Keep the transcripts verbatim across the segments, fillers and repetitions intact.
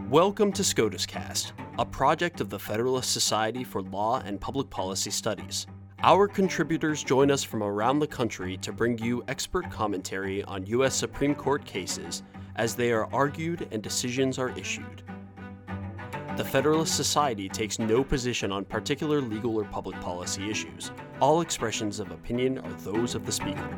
Welcome to SCOTUScast, a project of the Federalist Society for Law and Public Policy Studies. Our contributors join us from around the country to bring you expert commentary on U S Supreme Court cases as they are argued and decisions are issued. The Federalist Society takes no position on particular legal or public policy issues. All expressions of opinion are those of the speaker.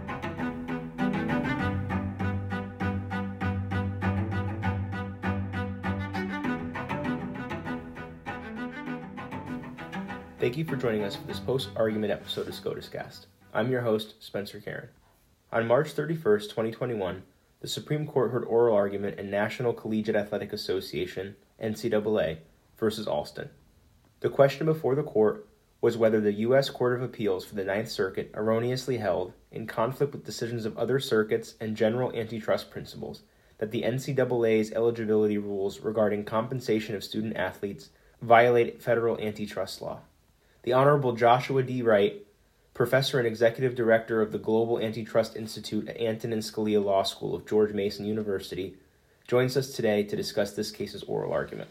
Thank you for joining us for this post-argument episode of SCOTUScast. I'm your host, Spencer Karen. On March thirty-first, twenty twenty-one, the Supreme Court heard oral argument in National Collegiate Athletic Association, N C double A, versus Alston. The question before the court was whether the U S Court of Appeals for the Ninth Circuit erroneously held, in conflict with decisions of other circuits and general antitrust principles, that the N C double A's eligibility rules regarding compensation of student athletes violate federal antitrust law. The Honorable Joshua D. Wright, Professor and Executive Director of the Global Antitrust Institute at Antonin Scalia Law School of George Mason University, joins us today to discuss this case's oral argument.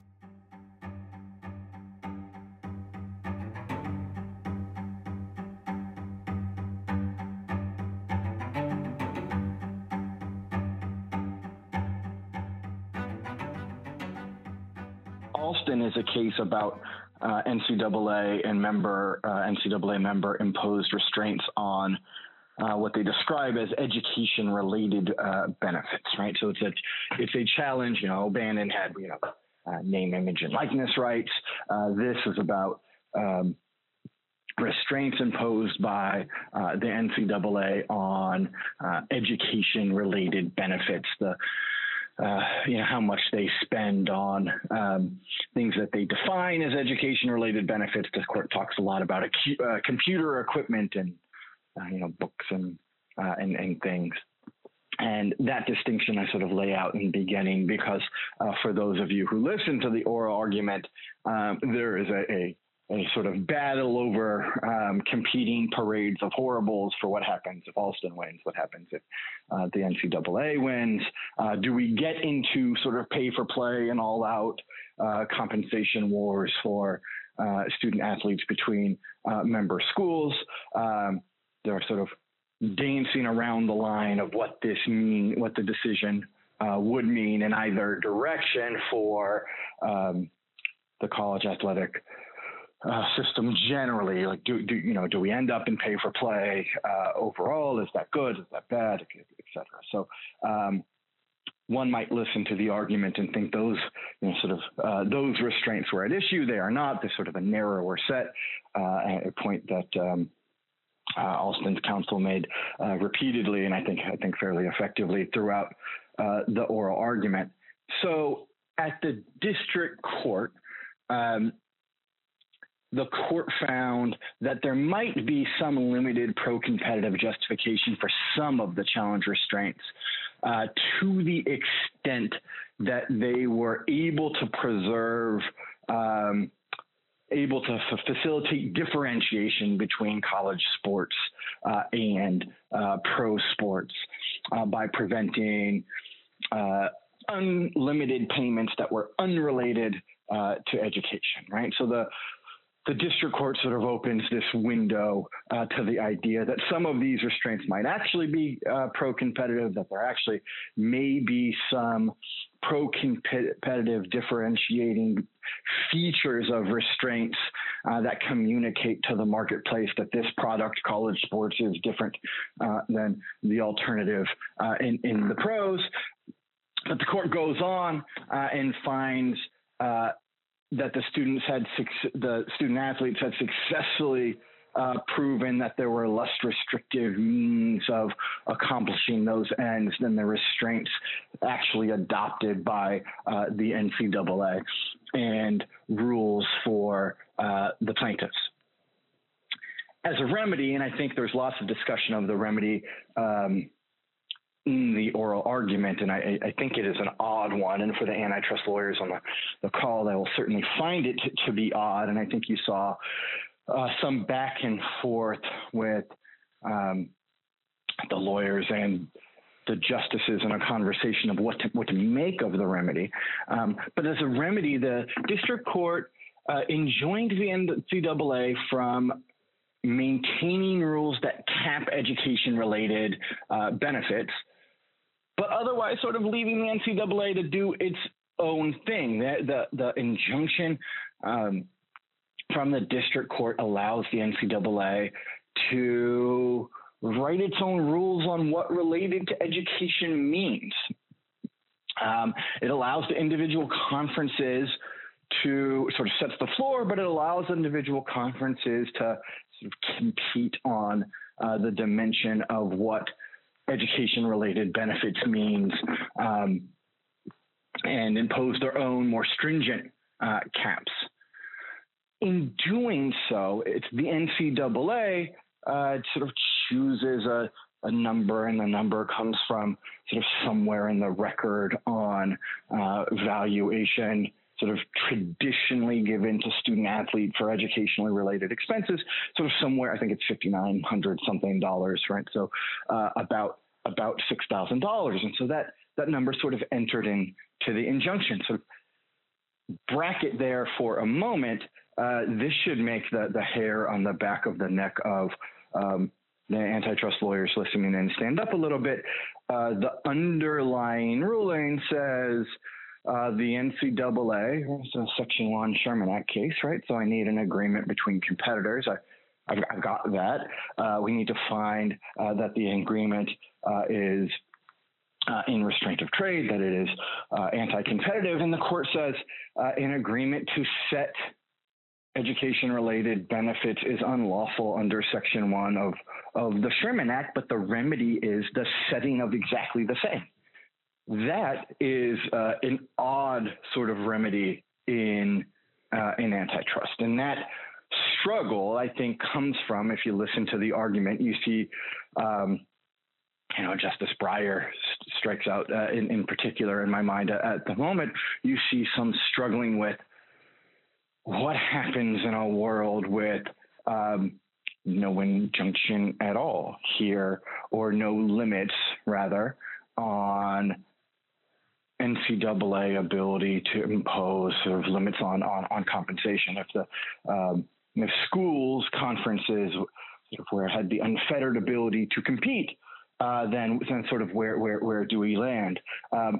Alston is a case about uh, N C double A and member uh, N C double A member imposed restraints on uh, what they describe as education-related uh, benefits. Right, so it's a it's a challenge. You know, Bannon had you know uh, name, image, and likeness rights. Uh, this is about um, restraints imposed by uh, the N C double A on uh, education-related benefits. The Uh, you know, how much they spend on um, things that they define as education-related benefits. The court talks a lot about acu- uh, computer equipment and, uh, you know, books and, uh, and and things. And that distinction I sort of lay out in the beginning because uh, for those of you who listen to the oral argument, um, there is a, a a sort of battle over um, competing parades of horribles for what happens if Alston wins, what happens if uh, the N C double A wins. Uh, do we get into sort of pay for play and all out uh, compensation wars for uh, student athletes between uh, member schools? Um, they're sort of dancing around the line of what this mean, what the decision uh, would mean in either direction for um, the college athletic Uh, system generally. Like, do, do you know? Do we end up in pay for play uh, overall? Is that good? Is that bad? Et cetera. So um, one might listen to the argument and think those, you know, sort of uh, those restraints were at issue. They are not. They're sort of a narrower set. Uh, a point that um, uh, Alston's counsel made uh, repeatedly, and I think I think fairly effectively throughout uh, the oral argument. So at the district court. Um, The court found that there might be some limited pro-competitive justification for some of the challenge restraints uh, to the extent that they were able to preserve, um, able to f- facilitate differentiation between college sports uh, and uh, pro sports uh, by preventing uh, unlimited payments that were unrelated uh, to education, right? So the The district court sort of opens this window uh, to the idea that some of these restraints might actually be uh, pro-competitive, that there actually may be some pro-competitive differentiating features of restraints uh, that communicate to the marketplace that this product, college sports, is different uh, than the alternative uh, in, in the pros. But the court goes on uh, and finds uh, that the students had the student athletes had successfully uh, proven that there were less restrictive means of accomplishing those ends than the restraints actually adopted by uh, the N C double A and rules for uh, the plaintiffs. As a remedy, and I think there's lots of discussion of the remedy um, in the oral argument, and I, I think it is an odd one. And for the antitrust lawyers on the, the call, they will certainly find it to, to be odd. And I think you saw uh, some back and forth with um, the lawyers and the justices in a conversation of what to, what to make of the remedy. Um, but as a remedy, the district court uh, enjoined the N C double A from maintaining rules that cap education-related uh, benefits, but otherwise sort of leaving the N C double A to do its own thing. The, the, the injunction um, from the district court allows the N C double A to write its own rules on what related to education means. Um, it allows the individual conferences to sort of sets the floor, but it allows individual conferences to sort of compete on uh, the dimension of what education-related benefits means um, and impose their own more stringent uh, caps. In doing so, it's the N C double A uh, sort of chooses a, a number, and the number comes from sort of somewhere in the record on uh, valuation, sort of traditionally given to student athlete for educationally related expenses, sort of somewhere, I think it's fifty-nine hundred something dollars, right? So uh, about about six thousand dollars. And so that, that number sort of entered into the injunction. So bracket there for a moment. Uh, this should make the, the hair on the back of the neck of um, the antitrust lawyers listening in stand up a little bit. Uh, the underlying ruling says uh, the N C double A, so Section one Sherman Act case, right? So I need an agreement between competitors. I, I've, I've got that. Uh, we need to find uh, that the agreement uh, is Uh, in restraint of trade, that it is uh, anti-competitive. And the court says uh, an agreement to set education-related benefits is unlawful under Section one of, of the Sherman Act, but the remedy is the setting of exactly the same. That is uh, an odd sort of remedy in, uh, in antitrust. And that struggle, I think, comes from, if you listen to the argument, you see um, you know, Justice Breyer st- strikes out uh, in, in particular in my mind at, at the moment. You see some struggling with what happens in a world with um, no injunction at all here, or no limits, rather, on N C double A ability to impose sort of limits on, on, on compensation. If the um, if schools, conferences, where it had the unfettered ability to compete, Uh, then, then sort of where, where, where do we land? Um,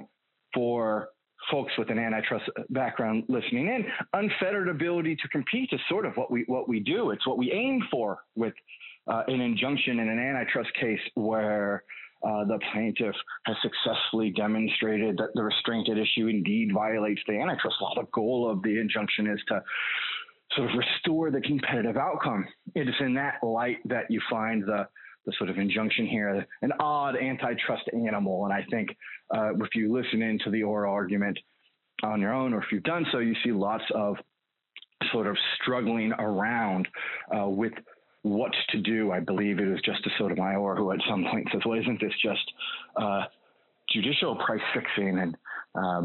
for folks with an antitrust background listening in, unfettered ability to compete is sort of what we, what we do. It's what we aim for with uh, an injunction in an antitrust case where uh, the plaintiff has successfully demonstrated that the restraint at issue indeed violates the antitrust law. The goal of the injunction is to sort of restore the competitive outcome. It is in that light that you find the the sort of injunction here, an odd antitrust animal. And I think uh, if you listen into the oral argument on your own, or if you've done so, you see lots of sort of struggling around uh, with what to do. I believe it was Justice Sotomayor who at some point says, well, isn't this just uh, judicial price fixing? And um,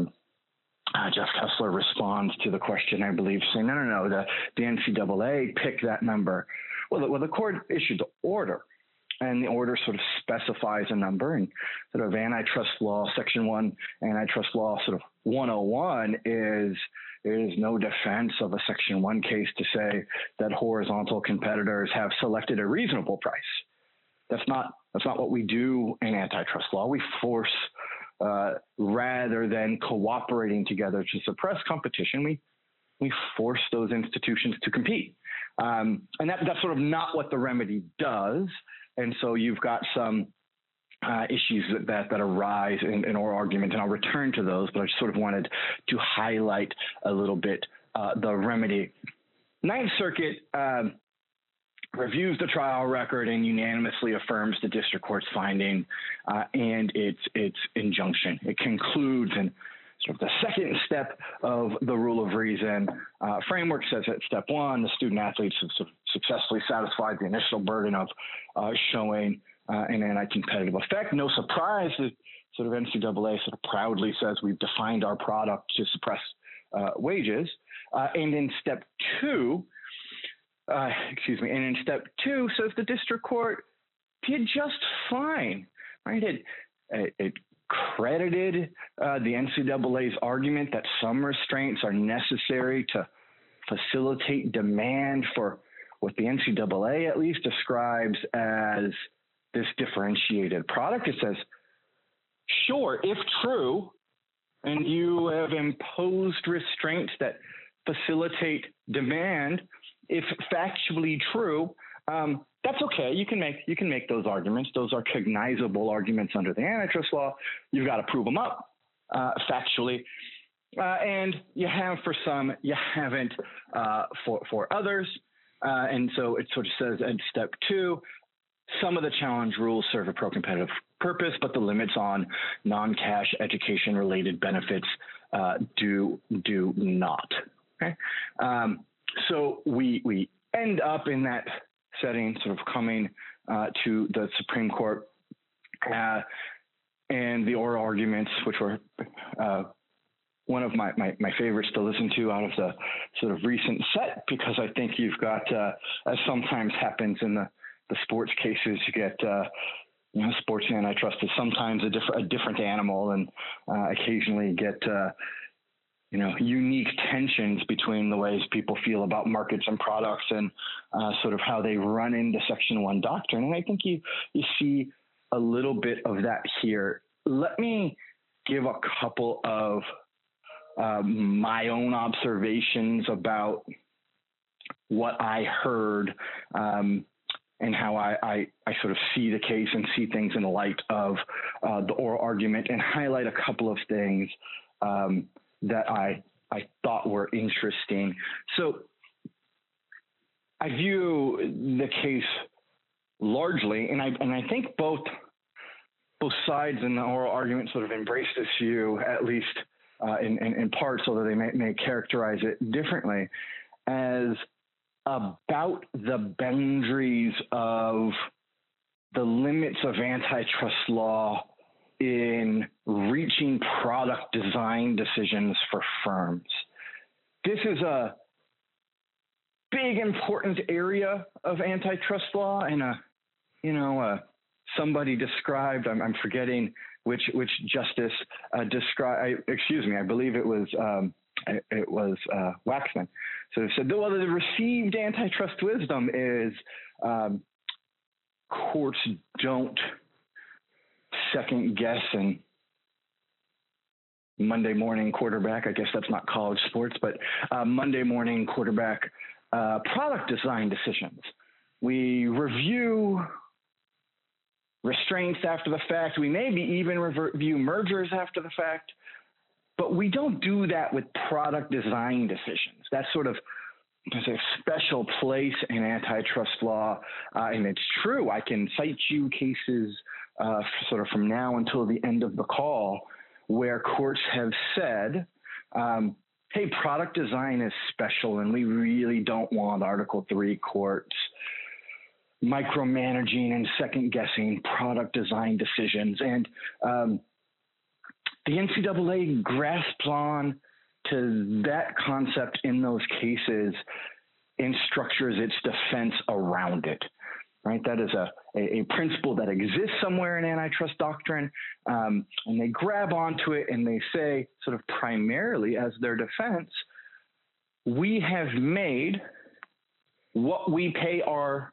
uh, Jeff Kessler responds to the question, I believe, saying, no, no, no, the, the N C double A picked that number. Well, the, well, the court issued the order. And the order sort of specifies a number, and sort of antitrust law, Section one, antitrust law sort of one oh one is there is no defense of a Section one case to say that horizontal competitors have selected a reasonable price. That's not that's not what we do in antitrust law. We force, uh, rather than cooperating together to suppress competition, we we force those institutions to compete. Um, and that, that's sort of not what the remedy does. And so you've got some uh, issues that, that, that arise in, in oral argument, and I'll return to those, but I just sort of wanted to highlight a little bit uh, the remedy. Ninth Circuit um, reviews the trial record and unanimously affirms the district court's finding uh, and its, its injunction. It concludes, and sort of the second step of the rule of reason uh, framework says at step one, the student athletes have su- successfully satisfied the initial burden of uh, showing uh, an anti-competitive effect. No surprise that sort of N C double A sort of proudly says we've defined our product to suppress uh, wages. Uh, and in step two, uh, excuse me, and in step two says the district court did just fine, right? It, it, it credited uh, the N C double A's argument that some restraints are necessary to facilitate demand for what the N C double A at least describes as this differentiated product. It says, sure, if true, and you have imposed restraints that facilitate demand, if factually true, um, that's okay. You can make you can make those arguments. Those are cognizable arguments under the antitrust law. You've got to prove them up uh, factually, uh, and you have for some, you haven't uh, for for others. Uh, and so it sort of says at step two, some of the challenge rules serve a pro-competitive purpose, but the limits on non-cash education-related benefits uh, do do not. Okay, um, so we we end up in that setting, sort of coming uh, to the Supreme Court, uh, and the oral arguments, which were uh, one of my, my, my favorites to listen to out of the sort of recent set, because I think you've got, uh, as sometimes happens in the, the sports cases, you get, uh, you know, sports antitrust is sometimes a different, a different animal, and uh, occasionally get, uh, you know, unique tensions between the ways people feel about markets and products, and uh, sort of how they run into Section one doctrine. And I think you, you see a little bit of that here. Let me give a couple of uh, my own observations about what I heard um, and how I, I, I sort of see the case and see things in light of uh, the oral argument, and highlight a couple of things um, that I I thought were interesting. So I view the case largely, and I and I think both both sides in the oral argument sort of embrace this view, at least uh, in, in in parts, although they may, may characterize it differently, as about the boundaries of the limits of antitrust law in reaching product design decisions for firms. This is a big, important area of antitrust law, and a, you know, uh, somebody described, I'm, I'm forgetting which which justice uh, described, excuse me, I believe it was um, it, it was uh, Waxman. So they said, well, the received antitrust wisdom is um, courts don't second guess and Monday morning quarterback. I guess that's not college sports, but uh, Monday morning quarterback uh, product design decisions. We review restraints after the fact. We maybe even review mergers after the fact, but we don't do that with product design decisions. That's sort of there's a special place in antitrust law, uh, and it's true. I can cite you cases uh, sort of from now until the end of the call where courts have said, um, hey, product design is special, and we really don't want Article three courts micromanaging and second-guessing product design decisions. And um, the N C double A grasps on to that concept in those cases and structures its defense around it, right? That is a, a, a principle that exists somewhere in antitrust doctrine, um, and they grab onto it and they say, sort of primarily as their defense, we have made what we pay our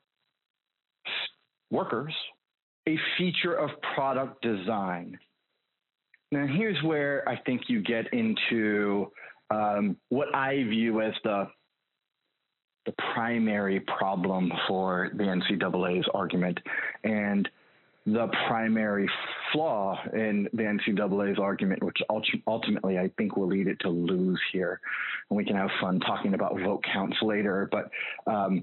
workers a feature of product design. Now, here's where I think you get into um, what I view as the the primary problem for the N C double A's argument, and the primary flaw in the N C double A's argument, which ultimately I think will lead it to lose here. And we can have fun talking about vote counts later, but um,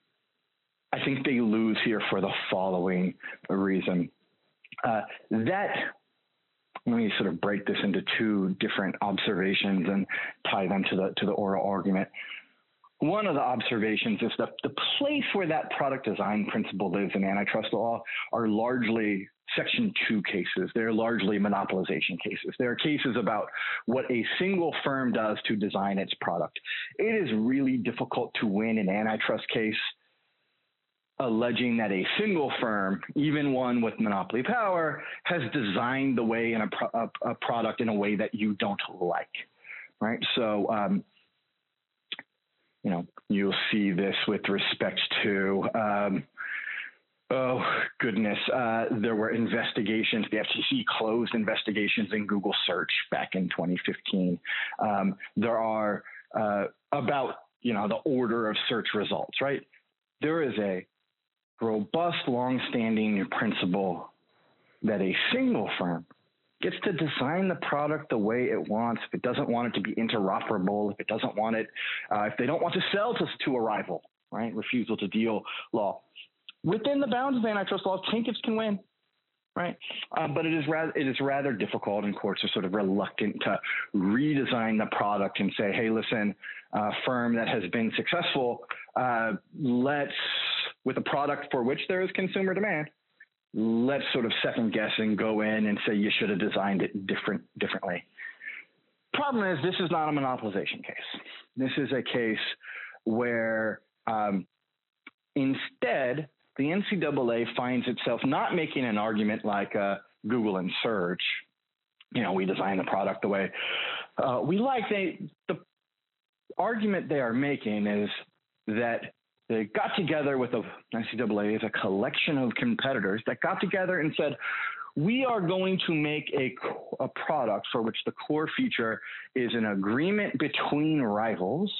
I think they lose here for the following reason. Uh, that Let me sort of break this into two different observations and tie them to the to the oral argument. One of the observations is that the place where that product design principle lives in antitrust law are largely Section two cases. They're largely monopolization cases. There are cases about what a single firm does to design its product. It is really difficult to win an antitrust case alleging that a single firm, even one with monopoly power, has designed the way in a, pro- a, a product in a way that you don't like, right? So, um, you know, you'll see this with respect to, um, oh goodness, uh, there were investigations. The F T C closed investigations in Google search back in twenty fifteen. Um, there are uh, about, you know, the order of search results, right? There is a robust, long-standing principle that a single firm gets to design the product the way it wants. If it doesn't want it to be interoperable, if it doesn't want it, uh, if they don't want to sell to, to a rival, right? Refusal to deal law. Within the bounds of antitrust laws, plaintiffs can win, right? Uh, but it is rather it is rather difficult, and courts are sort of reluctant to redesign the product and say, hey, listen, uh, firm that has been successful, uh, let's, with a product for which there is consumer demand, let's sort of second guess and go in and say you should have designed it different differently. Problem is, this is not a monopolization case. This is a case where um, instead the N C double A finds itself not making an argument like uh, Google and search. You know, we design the product the way uh, we like. They, the argument they are making is that they got together with the N C double A as a collection of competitors that got together and said, we are going to make a, a product for which the core feature is an agreement between rivals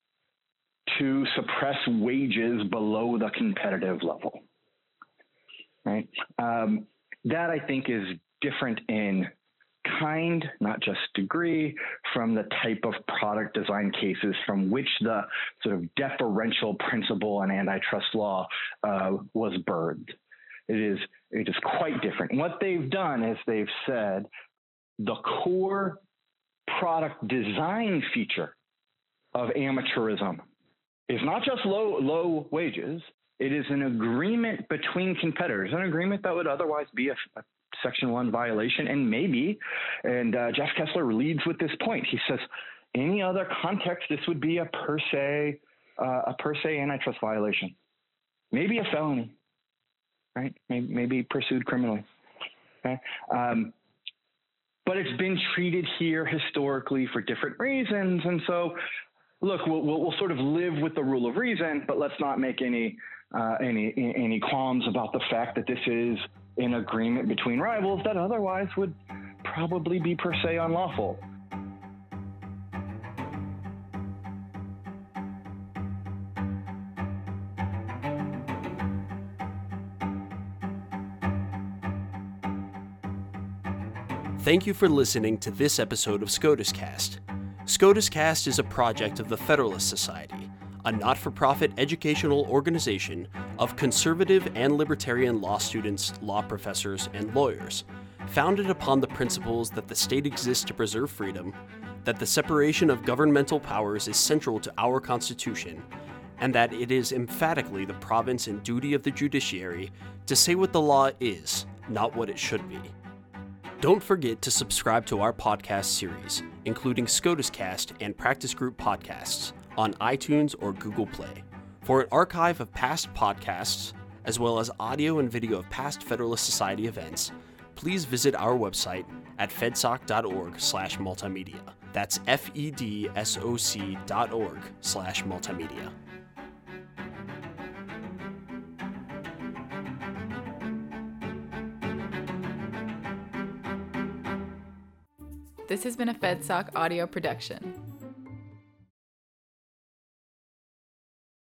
to suppress wages below the competitive level, right? Um, that, I think, is different in kind, not just degree, from the type of product design cases from which the sort of deferential principle in antitrust law uh, was birthed. It is, it is quite different. And what they've done is they've said the core product design feature of amateurism is not just low, low wages. It is an agreement between competitors, an agreement that would otherwise be a, a Section one violation, and maybe, and uh, Jeff Kessler leads with this point. He says, any other context, this would be a per se, uh, a per se antitrust violation, maybe a felony, right? Maybe, maybe pursued criminally. Okay, um, but it's been treated here historically for different reasons, and so, look, we'll, we'll, we'll sort of live with the rule of reason, but let's not make any uh, any any qualms about the fact that this is an agreement between rivals that otherwise would probably be per se unlawful. Thank you for listening to this episode of SCOTUS Cast. SCOTUS Cast is a project of the Federalist Society, a not-for-profit educational organization of conservative and libertarian law students, law professors, and lawyers, founded upon the principles that the state exists to preserve freedom, that the separation of governmental powers is central to our Constitution, and that it is emphatically the province and duty of the judiciary to say what the law is, not what it should be. Don't forget to subscribe to our podcast series, including SCOTUS Cast and Practice Group podcasts, on iTunes or Google Play. For an archive of past podcasts, as well as audio and video of past Federalist Society events, please visit our website at fedsoc.org slash multimedia. That's F-E-D-S-O-C dot org slash multimedia. This has been a FedSoc audio production.